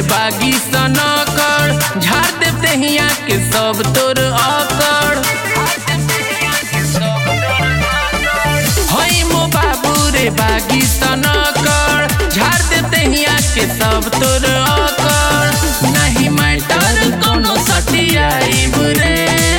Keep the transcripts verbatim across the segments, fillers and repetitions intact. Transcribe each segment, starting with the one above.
बागी सनकड़ झाड़ दे देहिया के सब तोर अकड़। हई मो बाबू रे बागी सनकड़ झाड़ दे देहिया के सब तोर अकड़। नहीं मैटर कोनो सटियाइब रे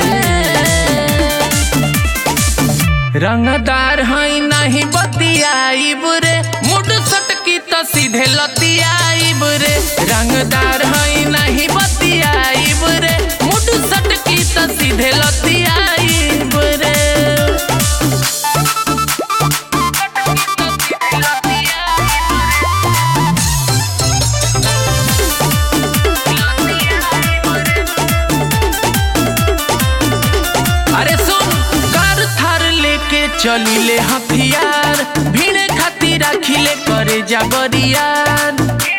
रंगदार हई नहीं बतियाइब रे मुड सटकी तो सीधे लतियाइब रे। रंगदार हई नहीं बतियाइब रे मुड सटकी तो सीधे लतियाइब रे। अरे सुन कर थार लेके चलिले हथियार भीड़े खातिर राखिले करे जाबरियार।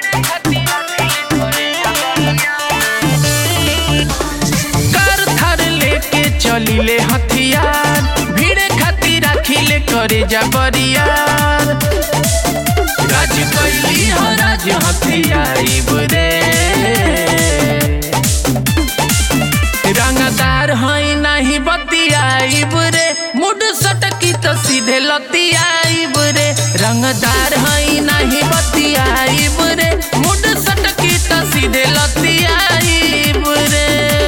कर थार लेके चलिले हथियार भीड़े खातिर राखिले करे जाबरियार। राज कैली हो राज हथियाइब रे रंगदार हई नहीं बतियाइब रे मुड सटकी तो सीधे लतियाइब रे। रंगदार हई नहीं बतियाइब रे मुड सटकी तो सीधे लतियाइब रे।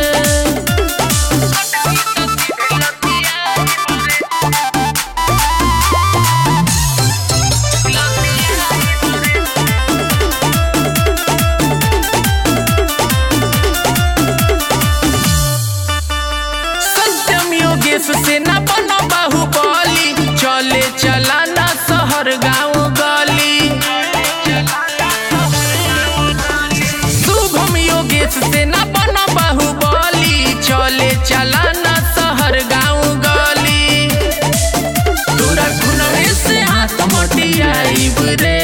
से न बनो बाहुबली चले चला ना शहर गाँव गली। शुभम योगेश से न बनो बाहुबली चले चला ना शहर गाँव गली। तोरा खुनवे से हाथ मोटियाइब रे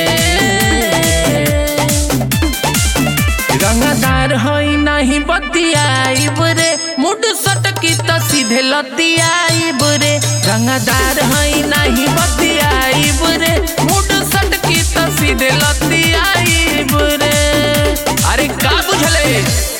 रंगदार हई नहीं बतियाइब रे मुड सटकी तो सीधे लतियाइब रे। रंगदार हई नहीं बतियाइब रे मुड सटकी तो सीधे लतियाइब रे। अरे का बुझले।